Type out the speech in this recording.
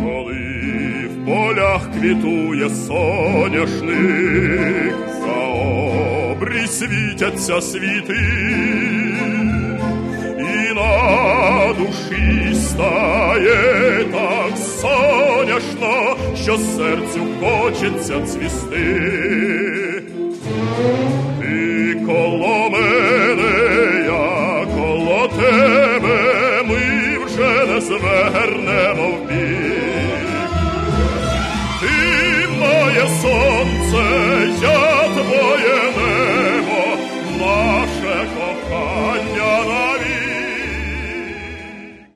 Коли в полях квітує соняшник, за обрій світяться світи, і на душі стає так соняшно, що серцю хочеться цвісти. Ти коло мене, я коло тебе, ми вже не звернемо вбік. Ти моє сонце, я